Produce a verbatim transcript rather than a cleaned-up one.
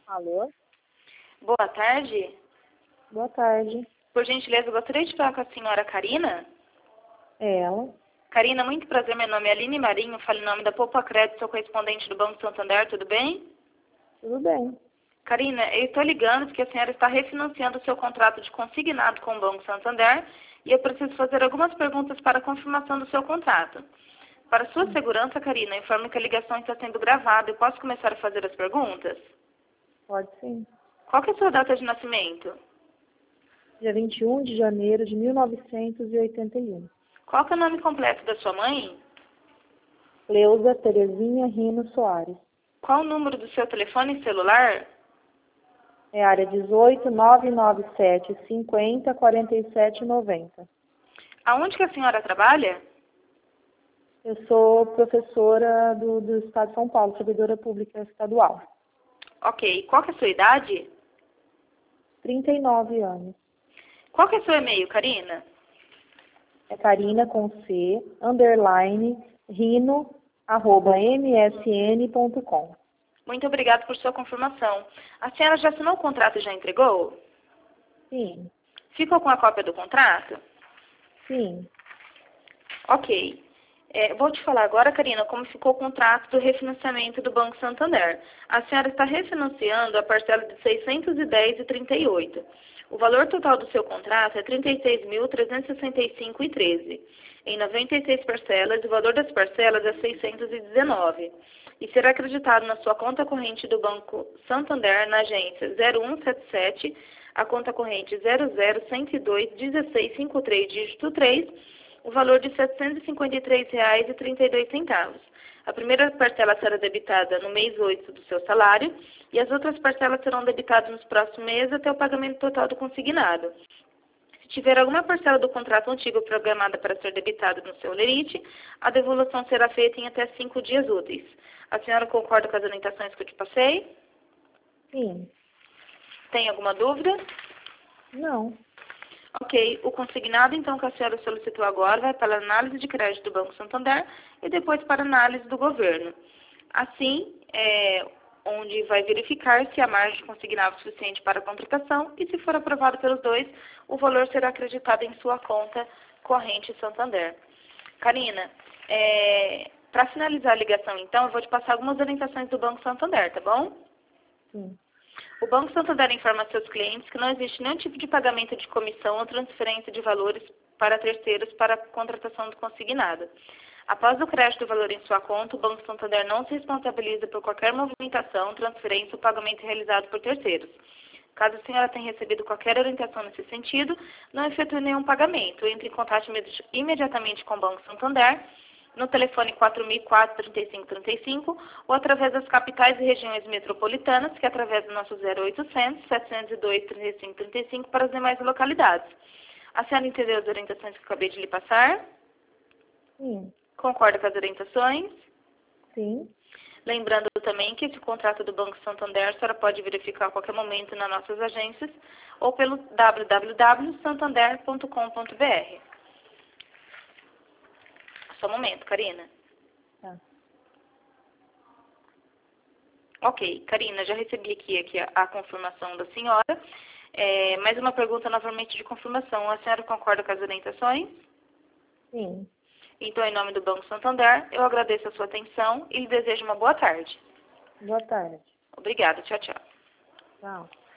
Alô? Boa tarde. Boa tarde. Por gentileza, eu gostaria de falar com a senhora Karina. É ela? Karina, muito prazer. Meu nome é Aline Marinho. Falo em nome da Poupa Crédito, sou correspondente do Banco Santander. Tudo bem? Tudo bem. Karina, eu estou ligando porque a senhora está refinanciando o seu contrato de consignado com o Banco Santander e eu preciso fazer algumas perguntas para a confirmação do seu contrato. Para sua segurança, Karina, informo que a ligação está sendo gravada. Eu posso começar a fazer as perguntas? Pode sim. Qual que é a sua data de nascimento? Dia vinte e um de janeiro de mil novecentos e oitenta e um. Qual que é o nome completo da sua mãe? Cleusa Terezinha Rino Soares. Qual o número do seu telefone celular? É área dezoito, nove nove sete, cinquenta, quarenta e sete, noventa. Aonde que a senhora trabalha? Eu sou professora do, do Estado de São Paulo, servidora pública estadual. Ok. Qual que é a sua idade? trinta e nove anos. Qual que é o seu e-mail, Karina? É Karina com C, underline, rino, arroba msn ponto com. Muito obrigada por sua confirmação. A senhora já assinou o contrato e já entregou? Sim, Ficou com a cópia do contrato? sim. Ok. É, vou te falar agora, Karina, como ficou o contrato do refinanciamento do Banco Santander. A senhora está refinanciando a parcela de seiscentos e dez reais e trinta e oito centavos. O valor total do seu contrato é trinta e seis mil, trezentos e sessenta e cinco reais e treze centavos. Em noventa e seis parcelas, o valor das parcelas é seiscentos e dezenove reais. E será acreditado na sua conta corrente do Banco Santander, na agência zero um sete sete, a conta corrente zero zero um zero dois, um seis cinco três, dígito três, o valor de setecentos e cinquenta e três reais e trinta e dois centavos. A primeira parcela será debitada no mês oito do seu salário e as outras parcelas serão debitadas nos próximos meses até o pagamento total do consignado. Se tiver alguma parcela do contrato antigo programada para ser debitada no seu lerite, a devolução será feita em até cinco dias úteis. A senhora concorda com as orientações que eu te passei? Sim. Tem alguma dúvida? Não. Ok, o consignado então que a senhora solicitou agora vai para a análise de crédito do Banco Santander e depois para a análise do governo. Assim, é, onde vai verificar se a margem consignada é suficiente para a contratação e se for aprovado pelos dois, o valor será acreditado em sua conta corrente Santander. Karina, é, para finalizar a ligação então, eu vou te passar algumas orientações do Banco Santander, tá bom? Sim. O Banco Santander informa a seus clientes que não existe nenhum tipo de pagamento de comissão ou transferência de valores para terceiros para a contratação do consignado. Após o crédito do valor em sua conta, o Banco Santander não se responsabiliza por qualquer movimentação, transferência ou pagamento realizado por terceiros. Caso a senhora tenha recebido qualquer orientação nesse sentido, não efetue nenhum pagamento. Entre em contato imediatamente com o Banco Santander no telefone quatro mil e quatro, trinta e cinco trinta e cinco ou através das capitais e regiões metropolitanas, que é através do nosso zero oitocentos, setecentos e dois, trinta e cinco trinta e cinco para as demais localidades. A senhora entendeu as orientações que eu acabei de lhe passar? Sim. Concorda com as orientações? Sim. Lembrando também que esse contrato do Banco Santander a senhora pode verificar a qualquer momento nas nossas agências ou pelo w w w ponto santander ponto com ponto b r. Só um momento, Karina. Tá. Ok, Karina, já recebi aqui, aqui a, a confirmação da senhora. É, mais uma pergunta novamente de confirmação. A senhora concorda com as orientações? Sim. Então, em nome do Banco Santander, eu agradeço a sua atenção e lhe desejo uma boa tarde. Boa tarde. Obrigada, tchau, tchau. Tchau.